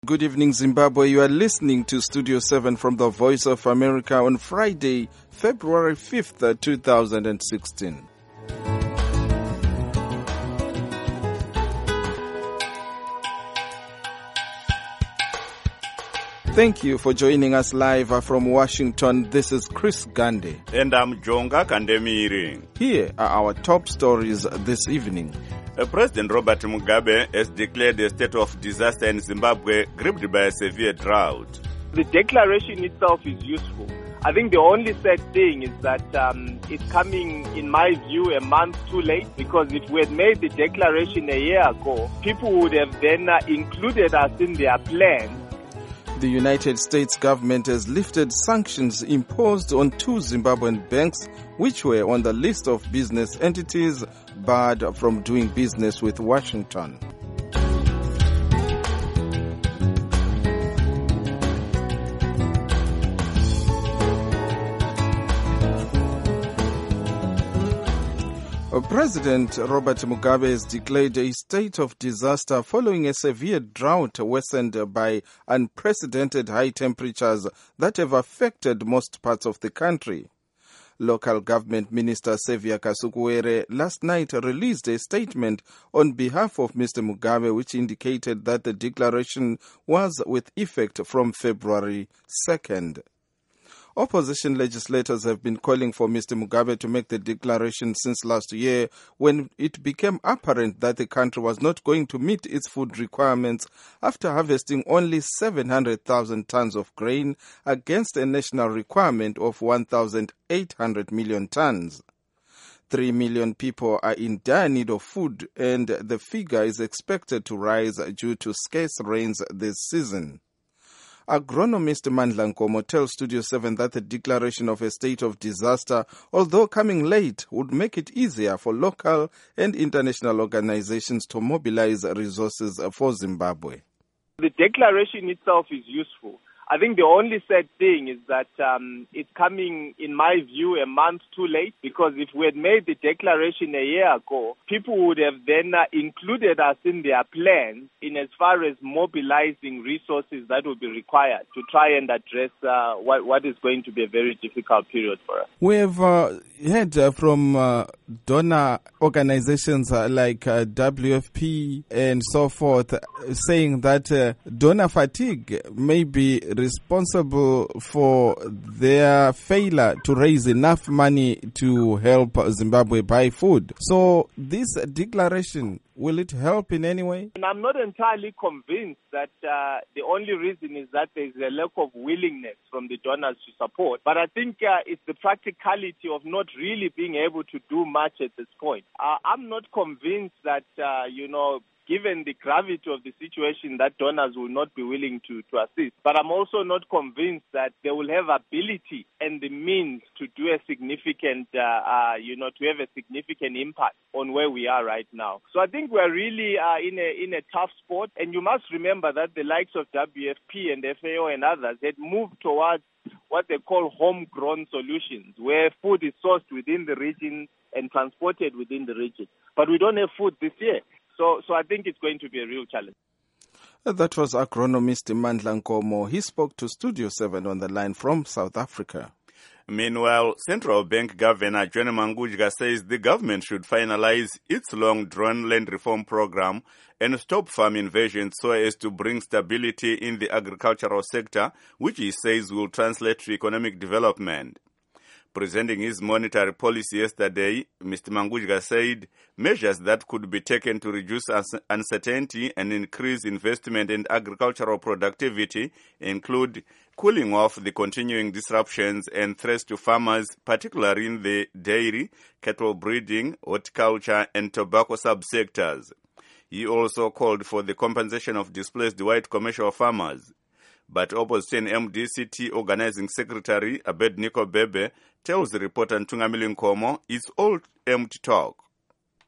Good evening, Zimbabwe. You are listening to Studio 7 from the Voice of America on Friday, February 5th, 2016. Thank you for joining us live from Washington. This is Chris Gandhi. And I'm Jonga Kandemiri. Here are our top stories this evening. President Robert Mugabe has declared a state of disaster in Zimbabwe gripped by a severe drought. The declaration itself is useful. I think the only sad thing is that it's coming, in my view, a month too late, because if we had made the declaration a year ago, people would have then included us in their plans. The United States government has lifted sanctions imposed on two Zimbabwean banks which were on the list of business entities barred from doing business with Washington. President Robert Mugabe has declared a state of disaster following a severe drought worsened by unprecedented high temperatures that have affected most parts of the country. Local Government Minister Xavier Kasukuwere last night released a statement on behalf of Mr. Mugabe which indicated that the declaration was with effect from February 2nd. Opposition legislators have been calling for Mr. Mugabe to make the declaration since last year when it became apparent that the country was not going to meet its food requirements after harvesting only 700,000 tons of grain against a national requirement of 1,800 million tons. 3 million people are in dire need of food, and the figure is expected to rise due to scarce rains this season. Agronomist Mandla Nkomo tells Studio 7 that the declaration of a state of disaster, although coming late, would make it easier for local and international organizations to mobilize resources for Zimbabwe. The declaration itself is useful. I think the only sad thing is that it's coming, in my view, a month too late, because if we had made the declaration a year ago, people would have then included us in their plans in as far as mobilizing resources that would be required to try and address what is going to be a very difficult period for us. We have heard from donor organizations like WFP and so forth saying that donor fatigue may be responsible for their failure to raise enough money to help Zimbabwe buy food. So this declaration, will it help in any way? And I'm not entirely convinced that the only reason is that there's a lack of willingness from the donors to support. But I think it's the practicality of not really being able to do much at this point. I'm not convinced that, given the gravity of the situation, that donors will not be willing to assist. But I'm also not convinced that they will have ability and the means to do a significant, to have a significant impact on where we are right now. So I think we're really in a tough spot. And you must remember that the likes of WFP and FAO and others had moved towards what they call homegrown solutions, where food is sourced within the region and transported within the region. But we don't have food this year. So I think it's going to be a real challenge. That was agronomist Mandla Nkomo. He spoke to Studio 7 on the line from South Africa. Meanwhile, Central Bank Governor John Mangudya says the government should finalize its long-drawn land reform program and stop farm invasions so as to bring stability in the agricultural sector, which he says will translate to economic development. Presenting his monetary policy yesterday, Mr. Mangudya said measures that could be taken to reduce uncertainty and increase investment in agricultural productivity include cooling off the continuing disruptions and threats to farmers, particularly in the dairy, cattle breeding, horticulture, and tobacco subsectors. He also called for the compensation of displaced white commercial farmers. But opposition MDCT Organizing Secretary Abednego Bebe tells the reporter Ntungamili Nkomo it's all empty talk.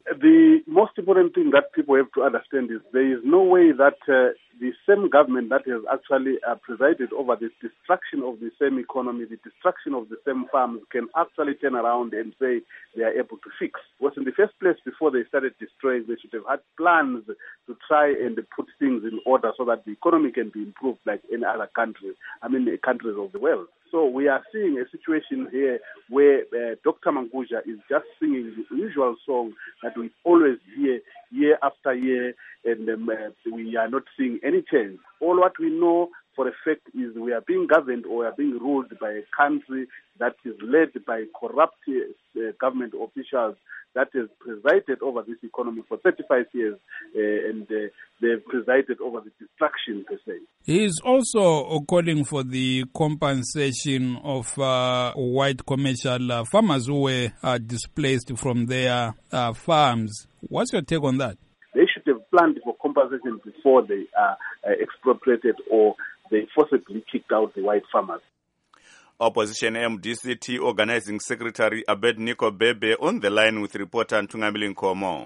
The most important thing that people have to understand is there is no way that the same government that has actually presided over the destruction of the same economy, the destruction of the same farms, can actually turn around and say they are able to fix. Because in the first place, before they started destroying, they should have had plans to try and put things in order so that the economy can be improved like any other country, countries of the world. So we are seeing a situation here where Dr. Mangudya is just singing the usual song that we always hear year after year, and we are not seeing any change. All what we know for a fact is we are being governed or we are being ruled by a country that is led by corrupt government officials that has presided over this economy for 35 years, and they've presided over the destruction, per se. He is also calling for the compensation of white commercial farmers who were displaced from their farms. What's your take on that? They should have planned for compensation before they are expropriated or they forcibly kicked out the white farmers. Opposition MDCT Organizing Secretary Abednego Bebe on the line with reporter Ntungamili Nkomo.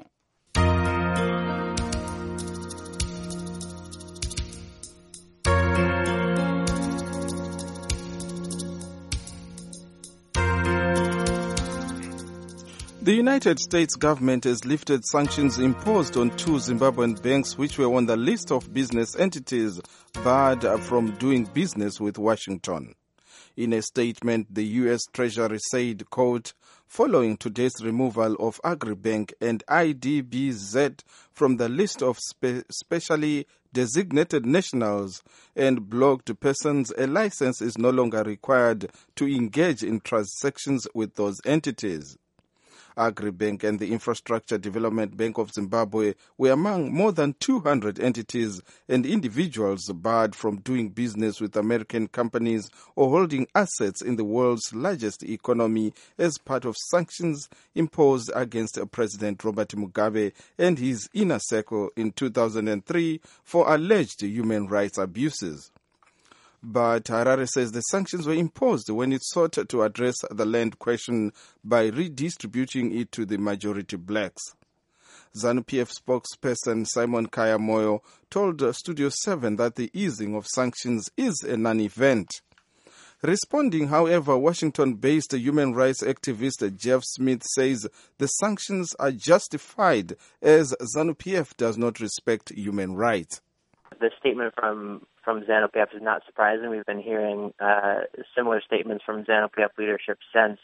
The United States government has lifted sanctions imposed on 2 Zimbabwean banks which were on the list of business entities barred from doing business with Washington. In a statement, the U.S. Treasury said, quote, following today's removal of Agribank and IDBZ from the list of specially designated nationals and blocked persons, a license is no longer required to engage in transactions with those entities. Agribank and the Infrastructure Development Bank of Zimbabwe were among more than 200 entities and individuals barred from doing business with American companies or holding assets in the world's largest economy as part of sanctions imposed against President Robert Mugabe and his inner circle in 2003 for alleged human rights abuses. But Harare says the sanctions were imposed when it sought to address the land question by redistributing it to the majority blacks. ZANU-PF spokesperson Simon Kaya Moyo told Studio 7 that the easing of sanctions is a non-event. Responding, however, Washington-based human rights activist Jeff Smith says the sanctions are justified as ZANU-PF does not respect human rights. The statement from ZANU-PF is not surprising. We've been hearing similar statements from ZANU-PF leadership since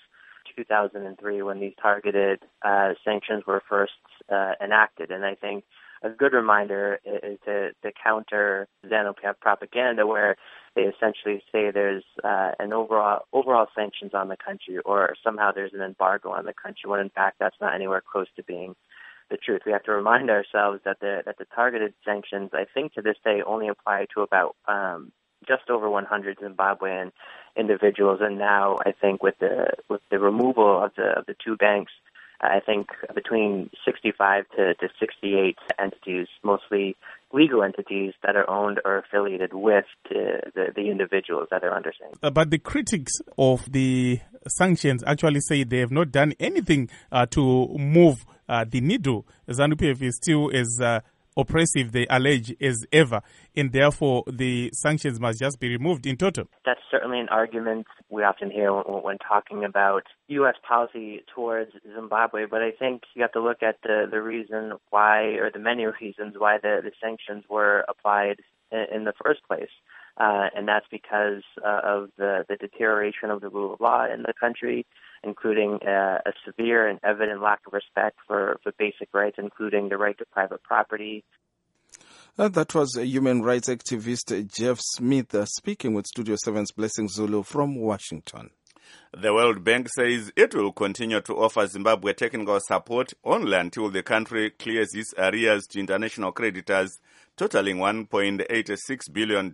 2003 when these targeted sanctions were first enacted. And I think a good reminder is to counter ZANU-PF propaganda where they essentially say there's an overall sanctions on the country or somehow there's an embargo on the country when in fact that's not anywhere close to being the truth. We have to remind ourselves that the targeted sanctions, I think to this day, only apply to about just over 100 Zimbabwean individuals, and now I think with the removal of the 2 banks, I think between 65 to 68 entities, mostly legal entities that are owned or affiliated with the individuals that are under sanctions. But the critics of the sanctions actually say they have not done anything to move the needle. ZANU-PF is still as oppressive, they allege, as ever, and therefore the sanctions must just be removed in total. That's certainly an argument we often hear when talking about U.S. policy towards Zimbabwe, but I think you have to look at the reason why, or the many reasons why the sanctions were applied in the first place. And that's because of the deterioration of the rule of law in the country, including a severe and evident lack of respect for basic rights, including the right to private property. That was human rights activist Jeff Smith speaking with Studio 7's Blessing Zulu from Washington. The World Bank says it will continue to offer Zimbabwe technical support only until the country clears its arrears to international creditors, totaling $1.86 billion.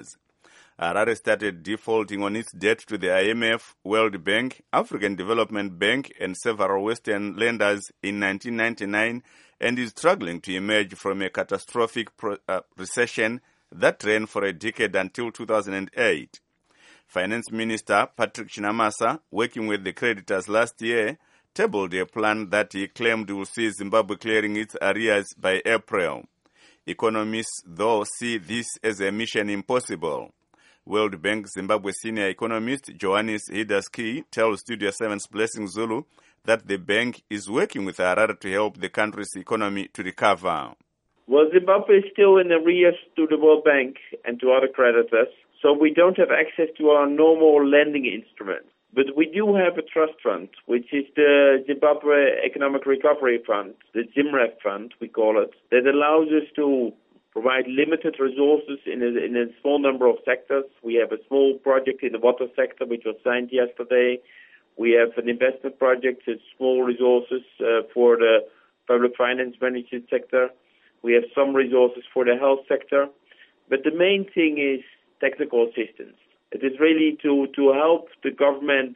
Harare started defaulting on its debt to the IMF, World Bank, African Development Bank, and several Western lenders in 1999 and is struggling to emerge from a catastrophic recession that ran for a decade until 2008. Finance Minister Patrick Chinamasa, working with the creditors last year, tabled a plan that he claimed will see Zimbabwe clearing its arrears by April. Economists, though, see this as a mission impossible. World Bank Zimbabwe senior economist Johannes Hidaski tells Studio 7's Blessing Zulu that the bank is working with Harare to help the country's economy to recover. Well, Zimbabwe is still in arrears to the World Bank and to other creditors, so we don't have access to our normal lending instruments. But we do have a trust fund, which is the Zimbabwe Economic Recovery Fund, the ZIMREF fund, we call it, that allows us to provide limited resources in a small number of sectors. We have a small project in the water sector, which was signed yesterday. We have an investment project with small resources for the public finance management sector. We have some resources for the health sector. But the main thing is technical assistance. It is really to help the government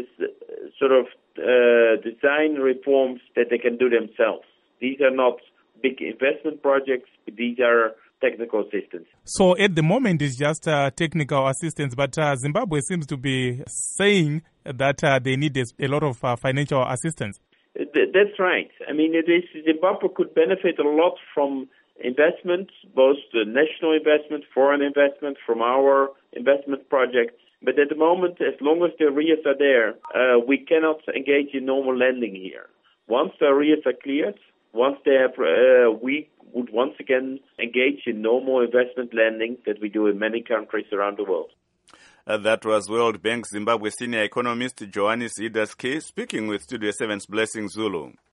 design reforms that they can do themselves. These are not big investment projects, but these are technical assistance. So at the moment it's just technical assistance, but Zimbabwe seems to be saying that they need a lot of financial assistance. That's right. I mean, Zimbabwe could benefit a lot from investment, both the national investment, foreign investment, from our investment projects. But at the moment, as long as the arrears are there, we cannot engage in normal lending here. Once the arrears are cleared, once they have, we would once again engage in normal investment lending that we do in many countries around the world. That was World Bank Zimbabwe senior economist Johannes Hidaski speaking with Studio 7's Blessing Zulu.